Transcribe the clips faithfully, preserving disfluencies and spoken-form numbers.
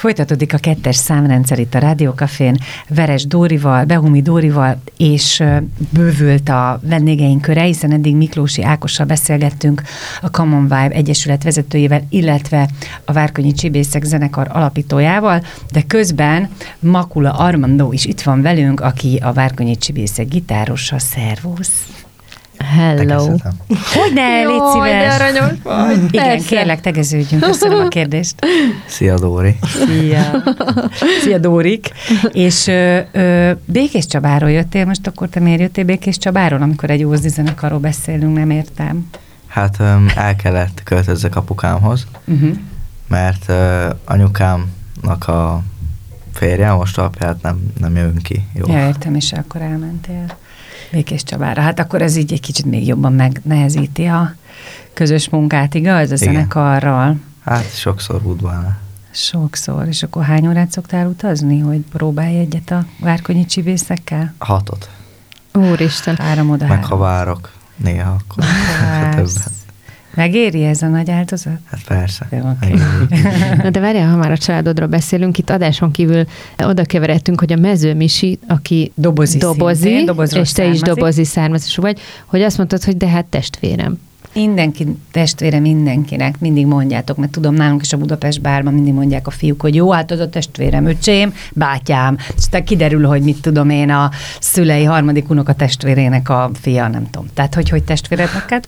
Folytatódik a kettes számrendszer itt a Rádiókafén, Veres Dórival, Behumi Dórival, és bővült a vendégeink köre, hiszen eddig Miklósi Ákossal beszélgettünk, a Common Vibe Egyesület vezetőjével, illetve a Várkonyi Csibészek zenekar alapítójával, de közben Makula Armando is itt van velünk, aki a Várkonyi Csibészek gitárosa. Szervusz! Hello! Hogyne, légy szíves! aranyos vagy! Igen, Persze. kérlek, tegeződjünk. Köszönöm a kérdést. Szia, Dóri! Szia! Szia, Dórik! És ö, ö, Békés Csabáról jöttél, most akkor te miért jöttél Békés Csabáról, amikor egy ózdi zenekarról beszélünk, nem értem. Hát um, el kellett költözzek apukámhoz, uh-huh. mert uh, anyukámnak a férje, most apját nem, nem jön ki. Jó. Ja, értem, és akkor elmentél Békés Csabára. Hát akkor ez így egy kicsit még jobban megnehezíti a közös munkát, igaz? A zenekarral. Hát sokszor útban. Sokszor. És akkor hány órát szoktál utazni, hogy próbálj egyet a Várkonyi Csibészekkel? Hatot. Úristen. Három oda, Meg három. ha várok néha, akkor többen. Megéri ez a nagy áldozat? Hát persze. Jó, okay. Na de várjál, ha már a családodról beszélünk, itt adáson kívül oda keveredtünk, hogy a Mező Misi, aki dobozi, dobozi és te is származik. dobozi származású vagy, hogy azt mondtad, hogy de hát testvérem. Mindenki testvére mindenkinek, mindig mondjátok, mert tudom, nálunk is a Budapest bárban mindig mondják a fiúk, hogy jó, hát az a testvérem, öcsém, bátyám, és aztán kiderül, hogy mit tudom én, a szülei harmadik unoka testvérének a fia, nem tudom. Tehát, hogy hogy testvéred neked?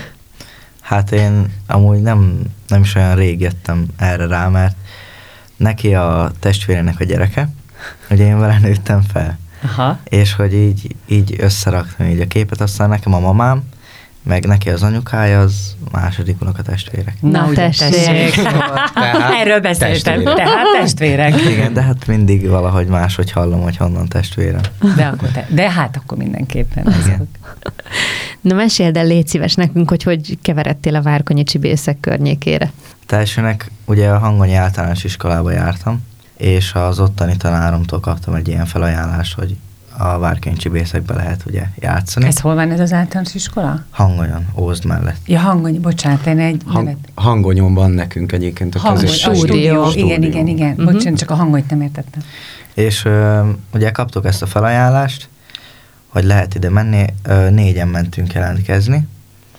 Hát én amúgy nem, nem is olyan rég jöttem erre rá, mert neki a testvérének a gyereke, hogy én vele nőttem fel. Aha. És hogy így, így összeraktam így a képet, aztán nekem a mamám, meg neki az anyukája, az második unok a testvérek. Na, Na tessék! Erről beszéltem, tehát testvérek. Igen, de hát mindig valahogy máshogy hallom, hogy honnan testvérem. De, akkor te, de hát akkor mindenképpen. Igen. Na meséld el, légy szíves nekünk, hogy hogy keveredtél a Várkonyi Csibészek környékére. Elsőnek ugye a Hangonyi általános iskolába jártam, és az ottani tanáromtól kaptam egy ilyen felajánlást, hogy a Várkonyi Csibészekbe lehet ugye játszani. Ez hol van ez az általános iskola? Hangonyon, Ózd mellett. Ja, Hangonyi, bocsánat, én egy Hang, nevet. Hangonyon van nekünk egyébként a Hangony, közös a stúdió. stúdió. Igen, igen, igen. Uh-huh. Bocsánat, csak a Hangonyt nem értettem. És ö, ugye kaptuk ezt a felajánlást, hogy lehet ide menni, ö, négyen mentünk jelentkezni,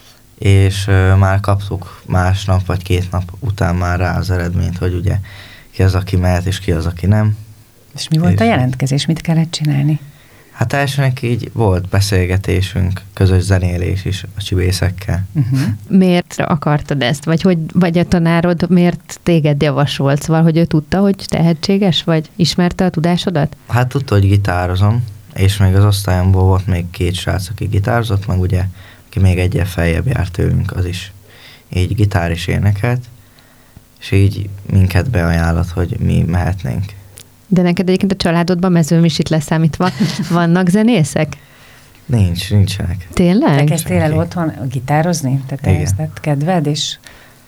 és ö, már kaptuk másnap vagy két nap után már rá az eredményt, hogy ugye ki az, aki mehet, és ki az, aki nem. És mi volt és a jelentkezés? Mit kellett csinálni? Hát elsőnek így volt beszélgetésünk, közös zenélés is a csibészekkel. Uh-huh. Miért akartad ezt? Vagy, hogy, vagy a tanárod miért téged javasolt? Szóval, hogy ő tudta, hogy tehetséges vagy? Ismerte a tudásodat? Hát tudta, hogy gitározom, és még az osztályomból volt még két srác, aki gitározott, meg ugye, aki még egyel feljebb járt tőlünk, az is így gitár is énekelt, és így minket beajánlott, hogy mi mehetnénk. De neked egyébként a családodban, Mező Misit leszámítva, vannak zenészek? Nincs, nincsenek. Tényleg? Te kezdtél el otthon gitározni? Te ez lett kedved, és...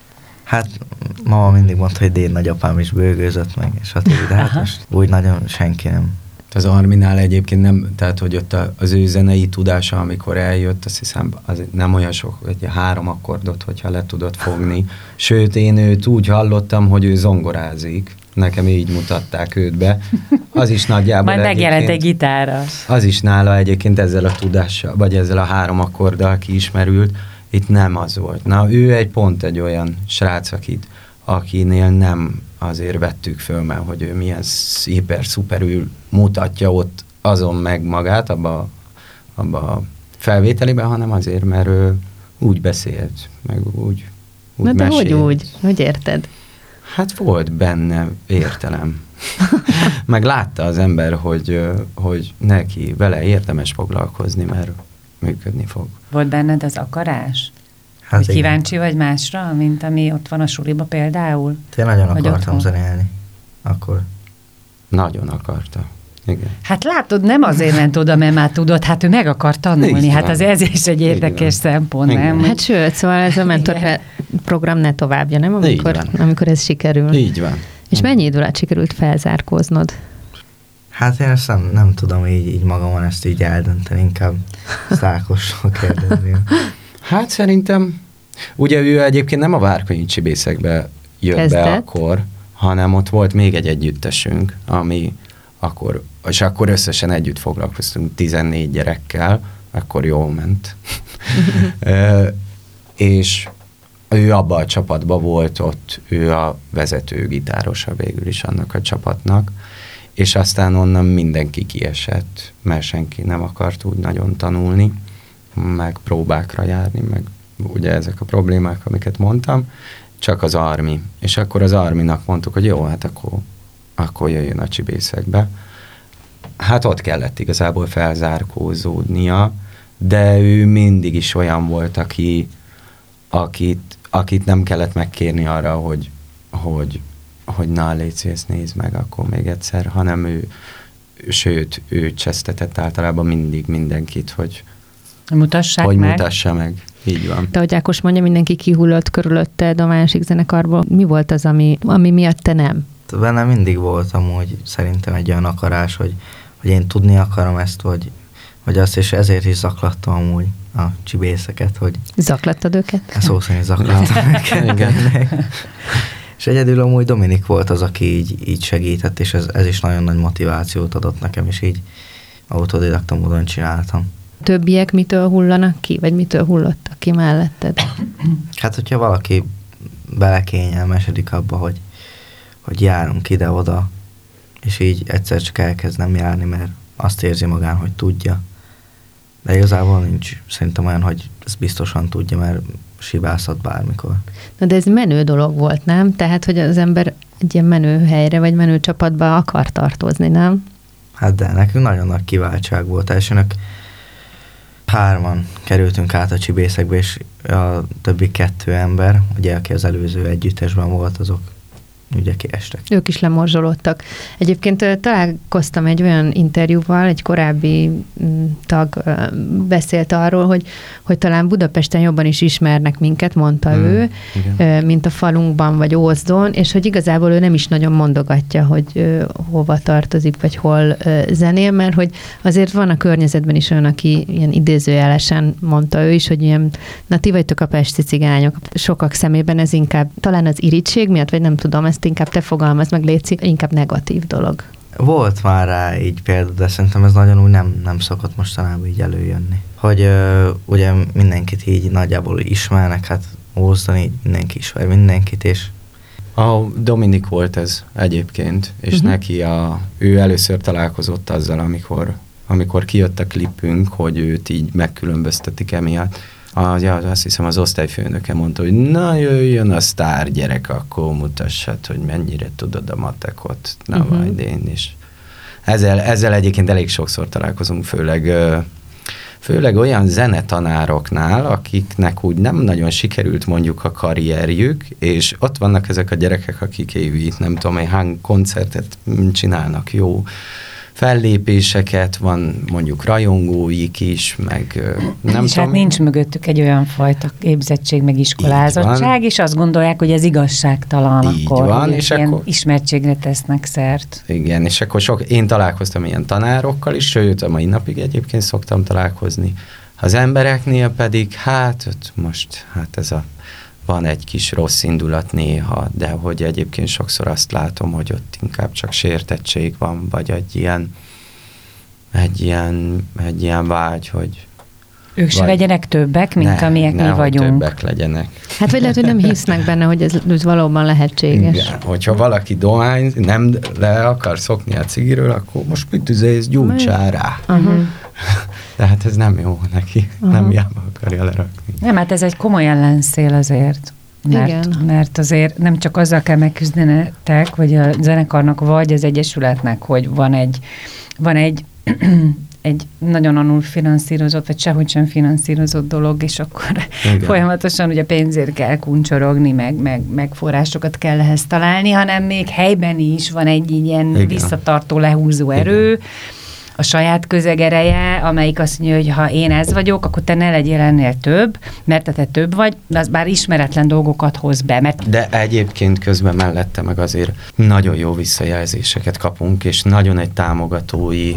Hát mama mindig mondta, hogy Dén nagyapám is bőgőzött meg, és hát, de hát most úgy nagyon senki nem. Az Arminál egyébként nem, tehát hogy ott az ő zenei tudása, amikor eljött, azt hiszem, az nem olyan sok, hogy három akkordot, hogyha le tudod fogni. Sőt, én őt úgy hallottam, hogy ő zongorázik. Nekem így mutatták őt be. Az is nagyjából majd megjelent egy gitárra. Az is nála egyébként ezzel a tudással, vagy ezzel a három akkorddal kiismerült. Itt nem az volt. Na, ő egy pont egy olyan srác, akit, akinél nem azért vettük föl, mert hogy ő milyen hiper szuperül mutatja ott azon meg magát abba, abba a felvételiben, hanem azért, mert ő úgy beszélt, meg úgy, úgy Na de mesélt. hogy úgy? Hogy érted? Hát volt benne értelem. Meg látta az ember, hogy, hogy neki vele érdemes foglalkozni, mert működni fog. Volt benned az akarás? Hát hogy kíváncsi vagy másra, mint ami ott van a suliba például? Én nagyon vagy akartam otthon? zenélni. Akkor. Nagyon akarta. Igen. Hát látod, nem azért ment oda, mert már tudod, hát ő meg akar tanulni. Így hát van. az ez is egy érdekes szempont, Igen. nem? Hát sőt, szóval ez a mentor program ne továbbja, nem? Amikor, amikor ez sikerül. Így van. És mennyi idő alatt sikerült felzárkóznod? Hát én ezt nem, nem tudom így, így magamon ezt így eldönteni, inkább Szákossal kérdezni. Hát szerintem, ugye ő egyébként nem a Várkonyi Csibészekbe jött Kezdett. be akkor, hanem ott volt még egy együttesünk, ami akkor, és akkor összesen együtt foglalkoztunk tizennégy gyerekkel, akkor jól ment. És ő abban a csapatban volt ott, ő a vezető gitárosa végül is annak a csapatnak, és aztán onnan mindenki kiesett, mert senki nem akart úgy nagyon tanulni, meg próbákra járni, meg ugye ezek a problémák, amiket mondtam, csak az Armi. És akkor az Arminak mondtuk, hogy jó, hát akkor, akkor jöjjön a csibészekbe. Hát ott kellett igazából felzárkózódnia, de ő mindig is olyan volt, aki, akit, akit nem kellett megkérni arra, hogy, hogy, hogy na, légy szíves, nézd meg akkor még egyszer, hanem ő, sőt, ő csesztetett általában mindig mindenkit, hogy Mutassák hogy meg. mutassa meg. Így van. De hogy Ákos mondja, mindenki kihullott körülötted a másik zenekarból. Mi volt az, ami, ami miatt te nem? Bennem mindig volt amúgy szerintem egy olyan akarás, hogy, hogy én tudni akarom ezt, vagy, vagy azt, és ezért is zaklattam amúgy a csibészeket, hogy... Zaklattad őket? Szó szerint zaklattam őket. És egyedül amúgy Dominik volt az, aki így, így segített, és ez, ez is nagyon nagy motivációt adott nekem, és így autodidakta módon csináltam. Többiek mitől hullanak ki, vagy mitől hullottak ki melletted? Hát, hogyha valaki belekényelmesedik abba, hogy, hogy járunk ide-oda, és így egyszer csak elkezdem járni, mert azt érzi magán, hogy tudja. De igazából nincs szerintem olyan, hogy ez biztosan tudja, mert sibázhat bármikor. Na de ez menő dolog volt, nem? Tehát, hogy az ember egy ilyen menő helyre, vagy menő csapatba akar tartozni, nem? Hát de nekünk nagyon nagy kiváltság volt. Elsőnek hárman kerültünk át a csibészekbe, és a többi kettő ember, ugye, aki az előző együttesben volt, azok ugye kiestek. Ők is lemorzsolódtak. Egyébként találkoztam egy olyan interjúval, egy korábbi tag beszélt arról, hogy, hogy talán Budapesten jobban is ismernek minket, mondta hmm, ő, igen. mint a falunkban vagy Ózdon, és hogy igazából ő nem is nagyon mondogatja, hogy hova tartozik, vagy hol zenél, mert hogy azért van a környezetben is olyan, aki ilyen idézőjelesen mondta ő is, hogy ilyen, na ti vagytok a pesti cigányok. Sokak szemében ez inkább talán az irigység miatt, vagy nem tudom, ezt inkább te fogalmazd meg, Léci, inkább negatív dolog. Volt már rá így példa, de szerintem ez nagyon úgy nem, nem szokott mostanában így előjönni. Hogy uh, ugye mindenkit így nagyjából ismernek, hát Ózdon így mindenki ismer mindenkit, és... A Dominik volt ez egyébként, és uh-huh. neki a, ő először találkozott azzal, amikor, amikor kijött a klipünk, hogy őt így megkülönböztetik emiatt. A, ja, azt hiszem az osztályfőnöke mondta, hogy na jöjjön a sztár gyerek, akkor mutassad, hogy mennyire tudod a matekot. Na uh-huh. majd én is. Ezzel, ezzel egyébként elég sokszor találkozunk, főleg, főleg olyan zenetanároknál, akiknek úgy nem nagyon sikerült mondjuk a karrierjük, és ott vannak ezek a gyerekek, akik évi, nem tudom, egy hány koncertet csinálnak, jó fellépéseket, van mondjuk rajongóik is, meg nem és tudom. Hát nincs mögöttük egy olyan fajta képzettség, meg iskolázottság, és azt gondolják, hogy ez igazságtalan, így akkor, van, hogy és ilyen akkor, ismertségre tesznek szert. Igen, és akkor sok, én találkoztam ilyen tanárokkal is, sőt, a mai napig egyébként szoktam találkozni. Az embereknél pedig, hát most, hát ez a van egy kis rossz indulat néha, de hogy egyébként sokszor azt látom, hogy ott inkább csak sértettség van, vagy egy ilyen, egy ilyen, egy ilyen vágy, hogy... Ők se legyenek többek, mint ne, amilyek ne, mi vagyunk. többek legyenek. Hát vagy lehet, hogy nem hisznek benne, hogy ez, ez valóban lehetséges. Igen, hogyha valaki dohány, nem le akar szokni a cigiről, akkor most mit üzélsz, gyújtsál rá. Uh-huh. De hát ez nem jó neki, uh-huh. nem hiába akarja lerakni. Nem, hát ez egy komoly ellenszél azért. Mert, Igen. mert azért nem csak azzal kell megküzdenetek, vagy a zenekarnak, vagy az egyesületnek, hogy van egy, van egy, egy nagyon alul finanszírozott, vagy sehogy sem finanszírozott dolog, és akkor igen. folyamatosan ugye pénzért kell kuncsorogni, meg, meg, meg forrásokat kell ehhez találni, hanem még helyben is van egy ilyen igen. visszatartó, lehúzó erő, igen. a saját közeg ereje, amelyik azt mondja, hogy ha én ez vagyok, akkor te ne legyél ennél több, mert te több vagy, de az bár ismeretlen dolgokat hoz be. Mert... De egyébként közben mellette meg azért nagyon jó visszajelzéseket kapunk, és nagyon egy támogatói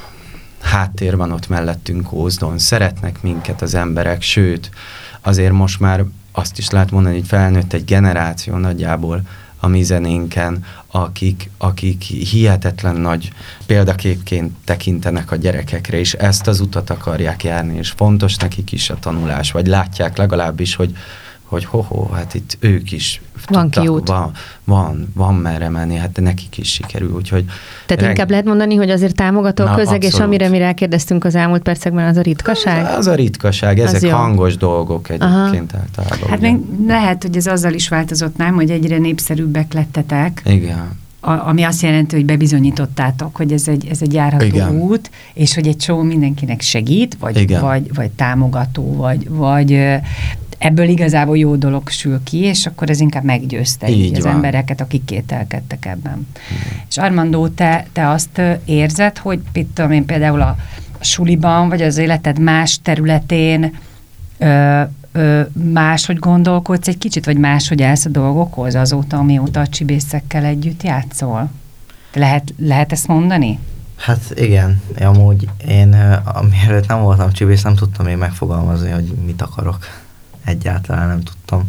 háttér van ott mellettünk Ózdon. Szeretnek minket az emberek, sőt, azért most már azt is lehet mondani, hogy felnőtt egy generáció nagyjából, a mi zenénken, akik, akik hihetetlen nagy példaképként tekintenek a gyerekekre, és ezt az utat akarják járni, és fontos nekik is a tanulás, vagy látják legalábbis, hogy hogy ho-ho, hát itt ők is van kiút. Van, van, van merre menni, hát nekik is sikerül, úgyhogy... Tehát reg... inkább lehet mondani, hogy azért támogató Na, közeg, abszolút. És amire mi rákérdeztünk az elmúlt percekben, az a ritkaság? Az, az a ritkaság, ezek az hangos jó. dolgok egyébként Aha. általában. Hát még lehet, hogy ez azzal is változott, nem, hogy egyre népszerűbbek lettetek. Igen. A, ami azt jelenti, hogy bebizonyítottátok, hogy ez egy, ez egy járható Igen. út, és hogy egy csomó mindenkinek segít, vagy, vagy, vagy támogató, vagy, vagy ebből igazából jó dolog sül ki, és akkor ez inkább meggyőzte így az embereket, akik kételkedtek ebben. Igen. És Armando, te, te azt érzed, hogy tudom én például a, a suliban, vagy az életed más területén ö, ö, máshogy gondolkodsz egy kicsit, vagy máshogy állsz a dolgokhoz azóta, amióta a csibészekkel együtt játszol? Lehet, lehet ezt mondani? Hát igen, amúgy én, amielőtt nem voltam csibész, nem tudtam én megfogalmazni, hogy mit akarok. Egyáltalán nem tudtam.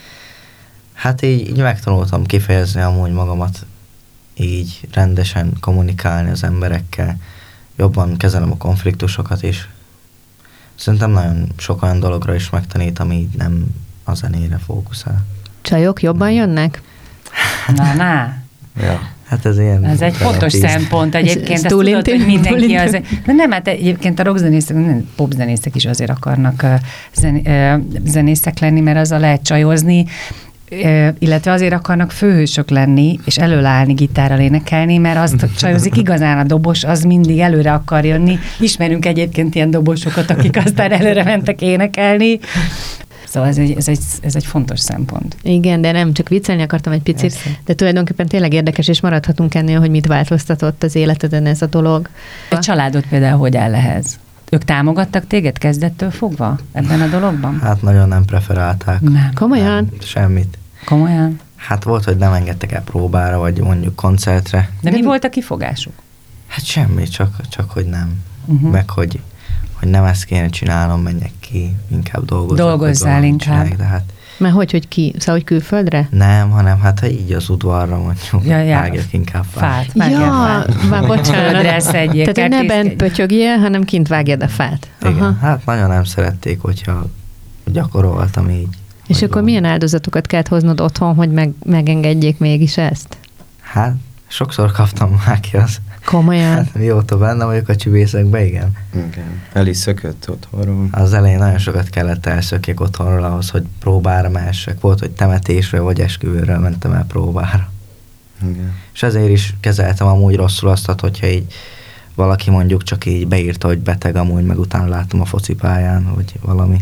Hát így, így megtanultam kifejezni amúgy magamat, így rendesen kommunikálni az emberekkel, jobban kezelem a konfliktusokat is. Szerintem nagyon sok olyan dologra is megtanít, ami így nem a zenére fókuszál. Csajok jobban jönnek? Na, na. Ja. Hát ez ilyen... Ez egy fontos szempont egyébként, ezt tudod, hogy mindenki az... De nem, hát egyébként a rockzenészek, popzenészek is azért akarnak zen, zenészek lenni, mert azzal lehet csajozni, illetve azért akarnak főhősök lenni, és előállni gitárral énekelni, mert azt csajozik igazán a dobos, az mindig előre akar jönni. Ismerünk egyébként ilyen dobosokat, akik aztán előre mentek énekelni. Szóval ez egy, ez, egy, ez egy fontos szempont. Igen, de nem csak viccelni akartam egy picit, Persze. de tulajdonképpen tényleg érdekes, és maradhatunk ennél, hogy mit változtatott az életeden ez a dolog. Egy családod például hogy áll ehhez? Ők támogattak téged kezdettől fogva ebben a dologban? Hát nagyon nem preferálták. Nem. Komolyan? Nem, semmit. Komolyan? Hát volt, hogy nem engedtek el próbára, vagy mondjuk koncertre. De, de mi, mi volt a kifogásuk? Hát semmi, csak, csak hogy nem. Uh-huh. Meg hogy hogy nem ezt kéne csinálnom, menjek ki, inkább dolgozom. Dolgozzál inkább. De hát, mert hogy, hogy ki? Szóval, hogy külföldre? Nem, hanem hát ha így az udvarra mondjuk, ja, ja. vágjak inkább fát. fát ja, már bocsánat. Tehát, hogy ne bent pötyögjél, hanem kint vágjad a fát. Igen, Aha. hát nagyon nem szerették, hogyha gyakoroltam így. És akkor valami. Milyen áldozatokat kellett hoznod otthon, hogy meg, megengedjék mégis ezt? Hát, sokszor kaptam már ki az. Komolyan? Hát mióta benne vagyok a csibészekbe, igen. Igen. El is szökött otthonról. Az elején nagyon sokat kellett elszökjek otthonról ahhoz, hogy próbára mehessek. Volt, hogy temetésről vagy esküvőről mentem el próbára. Igen. És ezért is kezeltem amúgy rosszul azt, hogyha így valaki mondjuk csak így beírta, hogy beteg amúgy, meg utána láttam a focipályán, vagy valami.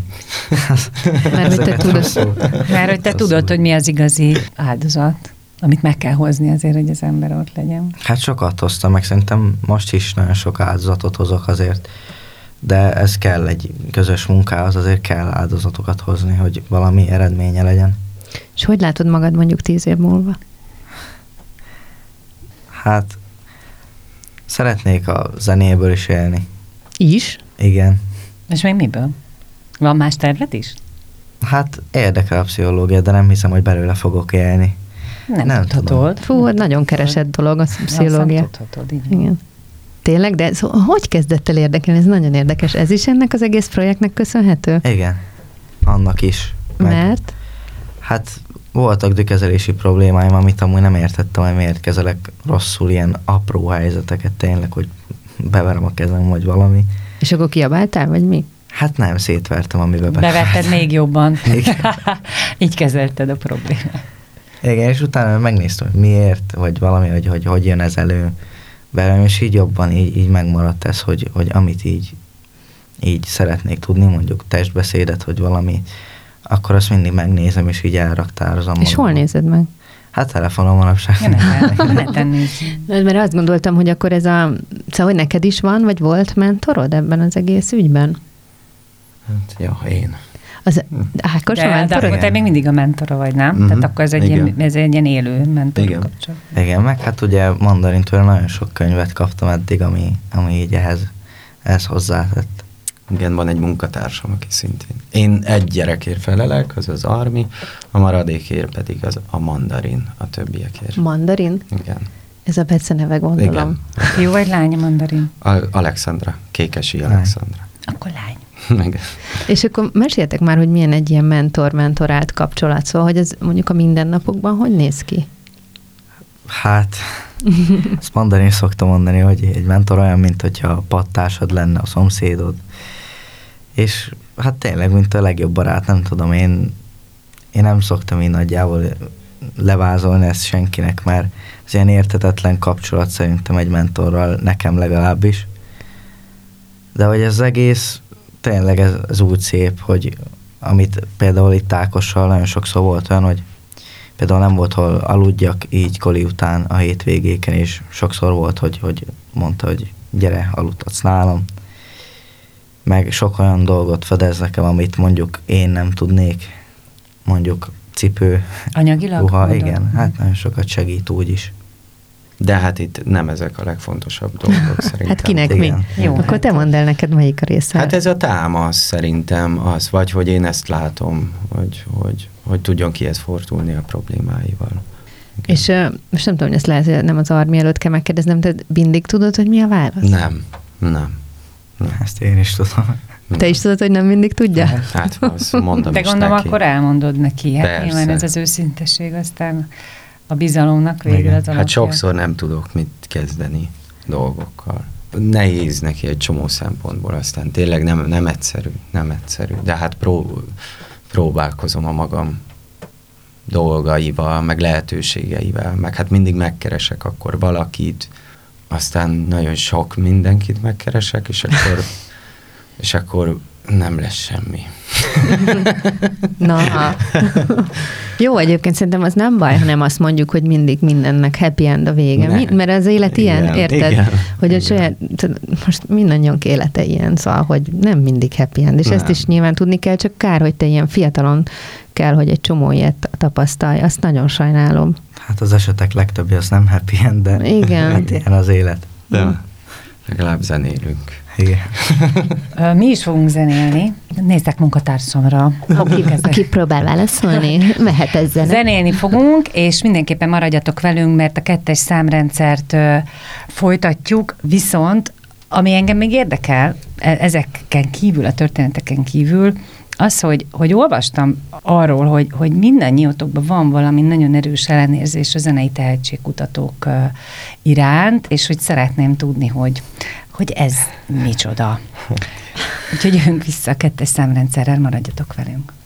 Mert hogy te tudod, Mert, hogy te tudod, hogy mi az igazi áldozat, amit meg kell hozni azért, hogy az ember ott legyen. Hát sokat hoztam, meg szerintem most is nagyon sok áldozatot hozok azért, de ez kell egy közös munkához, azért kell áldozatokat hozni, hogy valami eredménye legyen. És hogy látod magad mondjuk tíz év múlva? Hát szeretnék a zenéből is élni. Is? Igen. És még miből? Van más terület is? Hát érdekel a pszichológia, de nem hiszem, hogy belőle fogok élni. Nem, nem tudhatod. Fú, nagyon keresett dolog a pszichológia. Nem tudhatod, így. Igen. Tényleg, de szóval, hogy kezdett el érdekelni? Ez nagyon érdekes. Ez is ennek az egész projektnek köszönhető? Igen. Annak is. Meg, Mert? Hát voltak dükezelési problémáim, amit amúgy nem értettem, hogy miért kezelek rosszul ilyen apró helyzeteket tényleg, hogy beverem a kezem, vagy valami. És akkor kiabáltál, vagy mi? Hát nem, szétvertem, amiben bevettem. Bevetted még jobban. Így kezelted a problémát. Igen, és utána megnéztem, hogy miért, vagy valami, hogy hogy, hogy jön ez elő velem, és így jobban így, így megmaradt ez, hogy, hogy amit így, így szeretnék tudni, mondjuk testbeszédet, hogy valami, akkor azt mindig megnézem, és így elraktározom. És hol nézed meg? Hát telefonon manapság. Neten nézni. Mert azt gondoltam, hogy akkor ez a, szóval, hogy neked is van, vagy volt mentorod ebben az egész ügyben? Hát, ja, én. Az Ákos de, a mentor? De akkor te még mindig a mentora vagy, nem? Uh-huh. Tehát akkor ez egy, ilyen, ez egy ilyen élő mentor kapcsolat. Igen, meg hát ugye Mandarintől nagyon sok könyvet kaptam eddig, ami, ami így ehhez, ehhez hozzátett. Igen, van egy munkatársam, aki szintén. Én egy gyerekért felelek, az az Armi, a maradékért pedig az a Mandarin, a többiekért. Mandarin? Igen. Ez a beceneve, gondolom. Igen. Jó vagy lány a Mandarin? A- Alexandra, Kékesi Alexandra. Akkor lány. Igen. És akkor meséljetek már, hogy milyen egy ilyen mentor-mentorált kapcsolat, szóval, hogy ez mondjuk a mindennapokban hogy néz ki? Hát, azt mondani is szoktam mondani, hogy egy mentor olyan, mint hogyha a padtársad lenne, a szomszédod. És hát tényleg, mint a legjobb barát, nem tudom, én, én nem szoktam így nagyjából levázolni ezt senkinek, mert ez ilyen érthetetlen kapcsolat szerintem egy mentorral, nekem legalábbis. De hogy ez egész, tényleg ez, ez úgy szép, hogy amit például itt Ákossal nagyon sokszor volt olyan, hogy például nem volt, hol aludjak így koli után a hétvégéken, és sokszor volt, hogy, hogy mondta, hogy gyere, aludhatsz nálam. Meg sok olyan dolgot fedez nekem, amit mondjuk én nem tudnék, mondjuk cipő, Anyagilag? ruha, mondod? igen, hát nagyon sokat segít úgy is. De hát itt nem ezek a legfontosabb dolgok szerintem. Hát kinek mi? Igen. Jó, Akkor hát te mondd el neked, melyik a része. Hát ez a támasz szerintem az, vagy hogy én ezt látom, hogy, hogy, hogy tudjon kihez fordulni a problémáival. Igen. És uh, most nem tudom, hogy ezt lehet, hogy nem az Armi előtt kell megkérdeznem, te mindig tudod, hogy mi a válasz? Nem, nem. nem. Ezt én is tudom. Te is tudod, hogy nem mindig tudja? Hát azt mondom De is gondolom, neki. akkor elmondod neki. Hát Persze. nyilván ez az őszintesség, aztán a bizalomnak végül Igen. az alapja. Hát sokszor nem tudok mit kezdeni dolgokkal. Nehéz neki egy csomó szempontból, aztán tényleg nem, nem egyszerű, nem egyszerű. De hát pró, próbálkozom a magam dolgaival, meg lehetőségeivel, meg hát mindig megkeresek akkor valakit, aztán nagyon sok mindenkit megkeresek, és akkor, és akkor nem lesz semmi. Na, jó, egyébként szerintem az nem baj, hanem azt mondjuk, hogy mindig mindennek happy end a vége. Ne. Mi, mert az élet ilyen, Igen, érted? igen, hogy a igen. saját, most mindannyiunk élete ilyen, szóval, hogy nem mindig happy end, és Nem. ezt is nyilván tudni kell, csak kár, hogy te ilyen fiatalon kell, hogy egy csomó ilyet tapasztalj. Azt nagyon sajnálom. Hát az esetek legtöbbje az nem happy end, de Igen. hát ilyen az élet. De legalább zenélünk. Igen. Ö, Mi is fogunk zenélni. Nézzek munkatársamra. Aki, aki próbál válaszolni, mehet ezzel. Zenélni fogunk, és mindenképpen maradjatok velünk, mert a kettes számrendszert ö, folytatjuk, viszont ami engem még érdekel, e- ezeken kívül, a történeteken kívül, az, hogy, hogy olvastam arról, hogy, hogy mindannyiótokban van valami nagyon erős ellenérzés a zenei tehetségkutatók ö, iránt, és hogy szeretném tudni, hogy, hogy ez micsoda. Úgyhogy jövünk vissza a kettes számrendszerrel, maradjatok velünk.